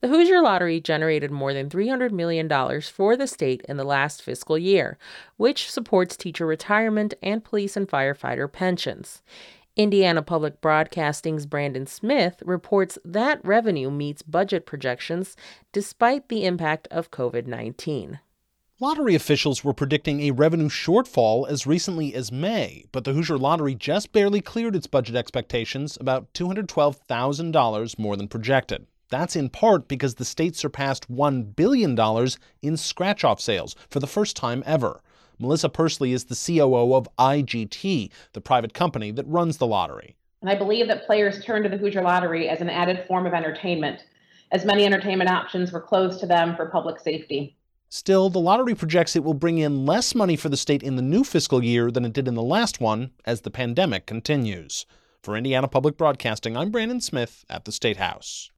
The Hoosier Lottery generated more than $300 million for the state in the last fiscal year, which supports teacher retirement and police and firefighter pensions. Indiana Public Broadcasting's Brandon Smith reports that revenue meets budget projections despite the impact of COVID-19. Lottery officials were predicting a revenue shortfall as recently as May, but the Hoosier Lottery just barely cleared its budget expectations, about $212,000 more than projected. That's in part because the state surpassed $1 billion in scratch-off sales for the first time ever. Melissa Persley is the COO of IGT, the private company that runs the lottery. And I believe that players turn to the Hoosier Lottery as an added form of entertainment, as many entertainment options were closed to them for public safety. Still, the lottery projects it will bring in less money for the state in the new fiscal year than it did in the last one as the pandemic continues. For Indiana Public Broadcasting, I'm Brandon Smith at the State House.